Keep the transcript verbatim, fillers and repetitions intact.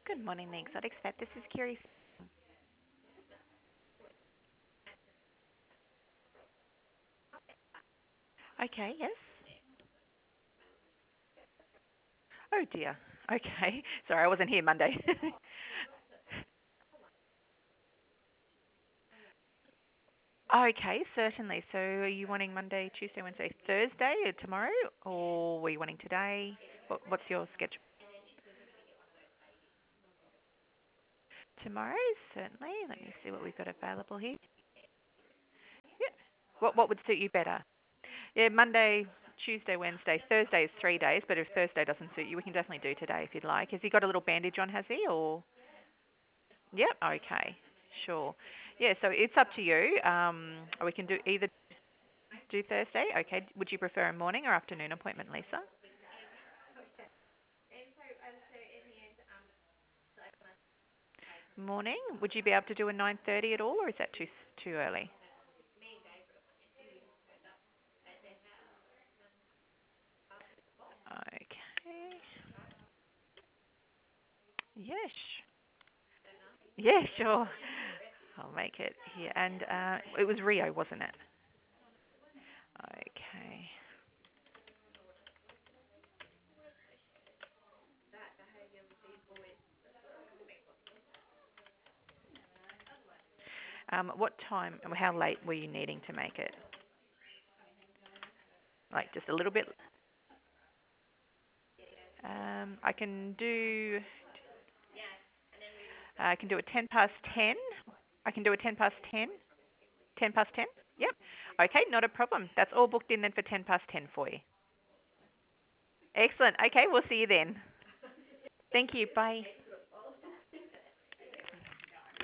Good morning, the Exotics Vet. This is Kiri. Okay, yes. Oh dear. Okay. Sorry, I wasn't here Monday. Okay, certainly. So are you wanting Monday, Tuesday, Wednesday, Thursday, or tomorrow, or were you wanting today? What, what's your schedule? Tomorrow, certainly. Let me see what we've got available here. Yeah. What what would suit you better? Yeah, Monday, Tuesday, Wednesday, Thursday is three days, but if Thursday doesn't suit you, we can definitely do today if you'd like. Has he got a little bandage on, has he, or? Yep. Okay. Sure. Yeah. So it's up to you. Um, we can do either do Thursday. Okay. Would you prefer a morning or afternoon appointment, Lisa? Morning. Would you be able to do a nine thirty at all, or is that too too early? Okay. Yes. Yeah. Sure. I'll make it here. And uh, it was Rio, wasn't it? Okay. Um, what time? How late were you needing to make it? Like just a little bit. Um, I can do. I can do a ten past ten. I can do a ten past ten. ten past ten? Yep. Okay, not a problem. That's all booked in then for ten past ten for you. Excellent. Okay, we'll see you then. Thank you. Bye.